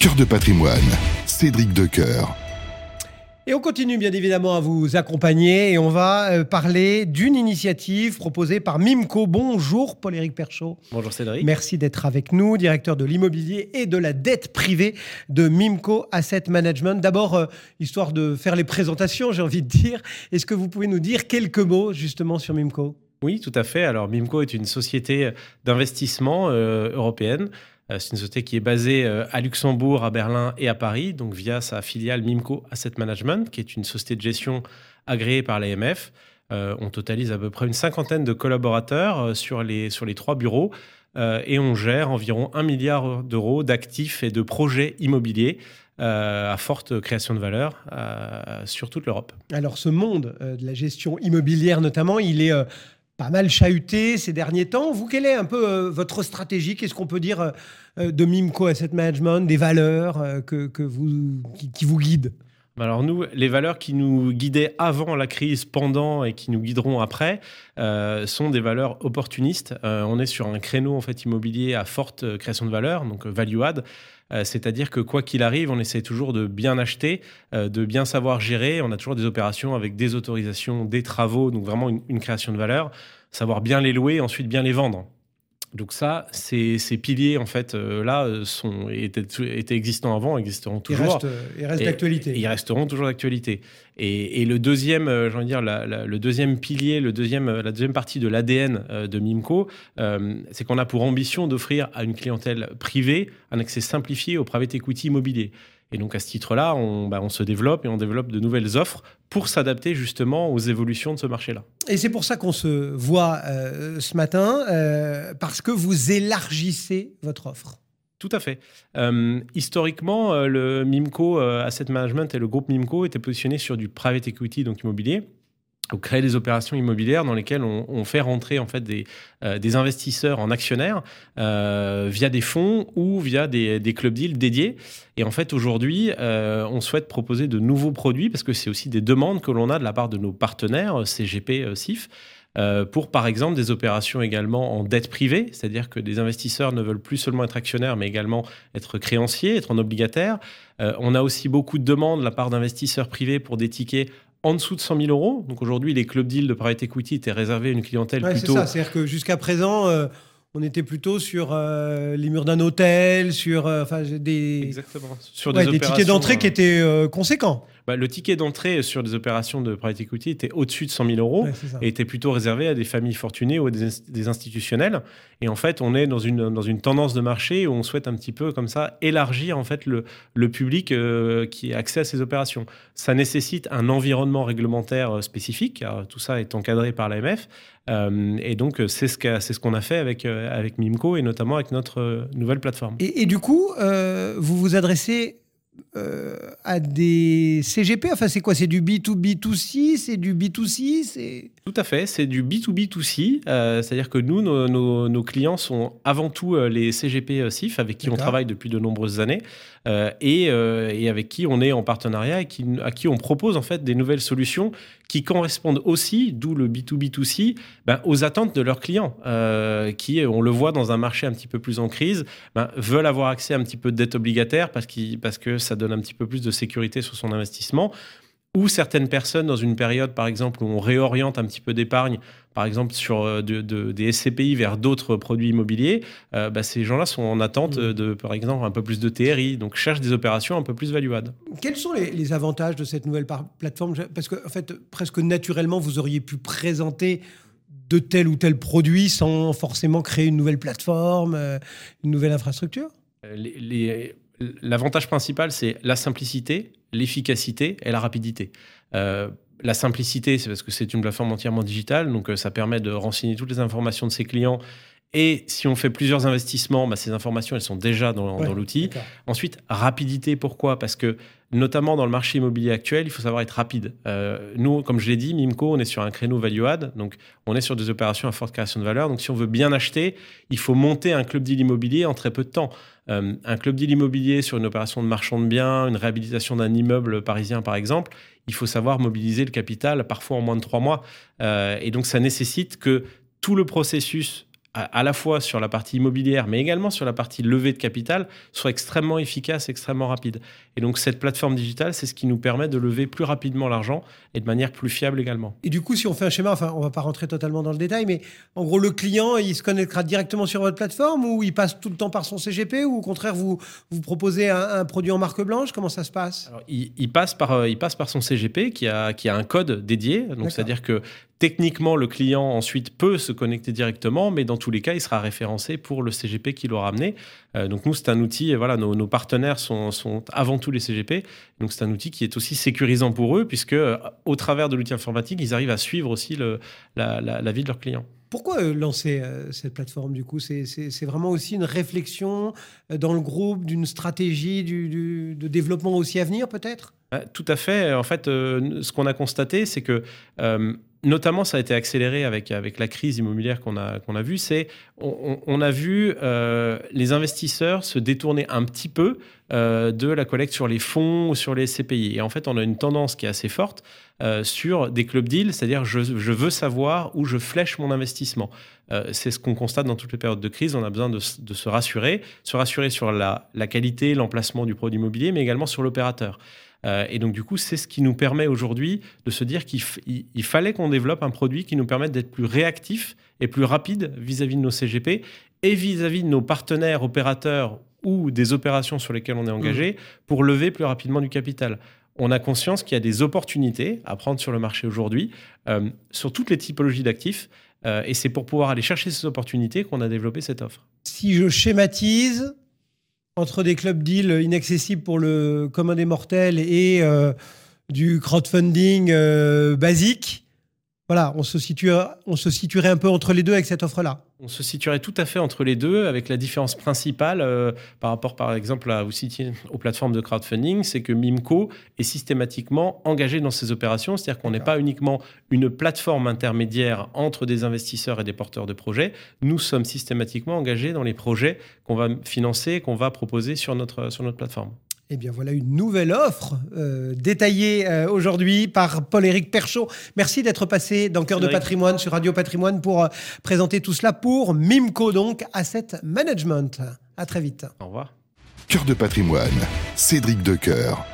Cœur de patrimoine, Cédric Decoeur. Et on continue bien évidemment à vous accompagner et on va parler d'une initiative proposée par Mimco. Bonjour Paul-Éric Perchaud. Bonjour Cédric. Merci d'être avec nous, directeur de l'immobilier et de la dette privée de Mimco Asset Management. D'abord, histoire de faire les présentations, j'ai envie de dire, est-ce que vous pouvez nous dire quelques mots justement sur Mimco ? Oui, tout à fait. Alors Mimco est une société d'investissement européenne. C'est une société qui est basée à Luxembourg, à Berlin et à Paris, donc via sa filiale Mimco Asset Management, qui est une société de gestion agréée par l'AMF. On totalise à peu près une cinquantaine de collaborateurs sur les 3 bureaux et on gère environ 1 milliard d'euros d'actifs et de projets immobiliers à forte création de valeur sur toute l'Europe. Alors ce monde de la gestion immobilière notamment, il est pas mal chahuté ces derniers temps. Vous, quelle est un peu votre stratégie ? Qu'est-ce qu'on peut dire de Mimco Asset Management, des valeurs qui vous guident ? Alors nous, les valeurs qui nous guidaient avant la crise, pendant et qui nous guideront après, sont des valeurs opportunistes. On est sur un créneau en fait immobilier à forte création de valeur, donc value add. C'est-à-dire que quoi qu'il arrive, on essaie toujours de bien acheter, de bien savoir gérer. On a toujours des opérations avec des autorisations, des travaux, donc vraiment une création de valeur. Savoir bien les louer, ensuite bien les vendre. Donc ça, ces piliers en fait étaient existants avant, existeront toujours. Ils restent d'actualité. Ils resteront toujours d'actualité. Et le deuxième, j'ai envie de dire, le deuxième pilier, la deuxième partie de l'ADN de Mimco, c'est qu'on a pour ambition d'offrir à une clientèle privée un accès simplifié au private equity immobilier. Et donc à ce titre-là, on se développe et on développe de nouvelles offres pour s'adapter justement aux évolutions de ce marché-là. Et c'est pour ça qu'on se voit ce matin, parce que vous élargissez votre offre. Tout à fait. Historiquement, le Mimco Asset Management et le groupe Mimco étaient positionnés sur du private equity, donc immobilier. On crée des opérations immobilières dans lesquelles on fait rentrer en fait des investisseurs en actionnaires via des fonds ou via des club deals dédiés. Et en fait, aujourd'hui, on souhaite proposer de nouveaux produits parce que c'est aussi des demandes que l'on a de la part de nos partenaires CGP, SIF, pour par exemple des opérations également en dette privée, c'est-à-dire que des investisseurs ne veulent plus seulement être actionnaires, mais également être créanciers, être en obligataire. On a aussi beaucoup de demandes de la part d'investisseurs privés pour des tickets en dessous de 100 000 euros. Donc aujourd'hui, les club deals de private equity étaient réservés à une clientèle plutôt... C'est ça, c'est-à-dire que jusqu'à présent, on était plutôt sur les murs d'un hôtel, sur Exactement. Sur des tickets d'entrée qui étaient conséquents. Le ticket d'entrée sur des opérations de private equity était au-dessus de 100 000 euros et était plutôt réservé à des familles fortunées ou à des institutionnels. Et en fait, on est dans une tendance de marché où on souhaite un petit peu comme ça élargir en fait le public qui a accès à ces opérations. Ça nécessite un environnement réglementaire spécifique, car tout ça est encadré par l'AMF. Et donc, c'est ce qu'on a fait avec Mimco et notamment avec notre nouvelle plateforme. Et du coup, vous vous adressez à des CGP, enfin c'est quoi ? C'est du B2B2C, c'est du B2C, Tout à fait, c'est du B2B2C, c'est-à-dire que nous, nos clients sont avant tout les CGP SIF avec qui on travaille depuis de nombreuses années et avec qui on est en partenariat et à qui on propose en fait des nouvelles solutions qui correspondent aussi, d'où le B2B2C, aux attentes de leurs clients qui, on le voit dans un marché un petit peu plus en crise, veulent avoir accès à un petit peu de dette obligataire parce que ça donne un petit peu plus de sécurité sur son investissement. Ou certaines personnes, dans une période, par exemple, où on réoriente un petit peu d'épargne, par exemple, sur des SCPI vers d'autres produits immobiliers, ces gens-là sont en attente de, par exemple, un peu plus de TRI, donc cherchent des opérations un peu plus value-add. Quels sont les avantages de cette nouvelle plateforme ? Parce que, en fait, presque naturellement, vous auriez pu présenter de tel ou tel produit sans forcément créer une nouvelle plateforme, une nouvelle infrastructure ? L'avantage principal, c'est la simplicité, l'efficacité et la rapidité. La simplicité, c'est parce que c'est une plateforme entièrement digitale, donc ça permet de renseigner toutes les informations de ses clients. Et si on fait plusieurs investissements, ces informations, elles sont déjà dans l'outil. D'accord. Ensuite, rapidité, pourquoi ? Parce que, notamment dans le marché immobilier actuel, il faut savoir être rapide. Nous, comme je l'ai dit, Mimco, on est sur un créneau value-add, donc on est sur des opérations à forte création de valeur. Donc si on veut bien acheter, il faut monter un club deal immobilier en très peu de temps. Un club deal immobilier sur une opération de marchand de biens, une réhabilitation d'un immeuble parisien, par exemple, il faut savoir mobiliser le capital, parfois en moins de 3 mois. Et donc, ça nécessite que tout le processus à la fois sur la partie immobilière, mais également sur la partie levée de capital, soit extrêmement efficace, extrêmement rapide. Et donc, cette plateforme digitale, c'est ce qui nous permet de lever plus rapidement l'argent et de manière plus fiable également. Et du coup, si on fait un schéma, enfin, on ne va pas rentrer totalement dans le détail, mais en gros, le client, il se connectera directement sur votre plateforme ou il passe tout le temps par son CGP ou au contraire, vous proposez un produit en marque blanche? Comment ça se passe? Alors, il passe par son CGP qui a un code dédié. Donc, c'est-à-dire que techniquement, le client ensuite peut se connecter directement, mais dans tous les cas, il sera référencé pour le CGP qu'il aura amené. Donc nous, c'est un outil, et voilà, nos partenaires sont avant tout les CGP. Donc c'est un outil qui est aussi sécurisant pour eux, puisque au travers de l'outil informatique, ils arrivent à suivre aussi la vie de leurs clients. Pourquoi lancer cette plateforme du coup? C'est vraiment aussi une réflexion dans le groupe d'une stratégie de développement aussi à venir peut-être? Tout à fait. En fait, ce qu'on a constaté, c'est que notamment, ça a été accéléré avec la crise immobilière qu'on a vue. On a vu les investisseurs se détourner un petit peu de la collecte sur les fonds ou sur les SCPI. Et en fait, on a une tendance qui est assez forte sur des club deals, c'est-à-dire je veux savoir où je flèche mon investissement. C'est ce qu'on constate dans toutes les périodes de crise. On a besoin de se rassurer sur la qualité, l'emplacement du produit immobilier, mais également sur l'opérateur. Et donc, du coup, c'est ce qui nous permet aujourd'hui de se dire qu'il fallait qu'on développe un produit qui nous permette d'être plus réactif et plus rapide vis-à-vis de nos CGP et vis-à-vis de nos partenaires opérateurs ou des opérations sur lesquelles on est engagé pour lever plus rapidement du capital. On a conscience qu'il y a des opportunités à prendre sur le marché aujourd'hui, sur toutes les typologies d'actifs. Et c'est pour pouvoir aller chercher ces opportunités qu'on a développé cette offre. Si je schématise, entre des club deals inaccessibles pour le commun des mortels et du crowdfunding basique, voilà, on se situerait un peu entre les deux avec cette offre-là. On se situerait tout à fait entre les deux, avec la différence principale par rapport, par exemple, aux plateformes de crowdfunding, c'est que Mimco est systématiquement engagé dans ces opérations, c'est-à-dire qu'on n'est pas uniquement une plateforme intermédiaire entre des investisseurs et des porteurs de projets, nous sommes systématiquement engagés dans les projets qu'on va financer, qu'on va proposer sur notre plateforme. Eh bien, voilà une nouvelle offre détaillée aujourd'hui par Paul-Éric Perchaud. Merci d'être passé dans Cœur de Patrimoine sur Radio Patrimoine pour présenter tout cela pour Mimco, donc Asset Management. À très vite. Au revoir. Cœur de Patrimoine, Cédric Decoeur.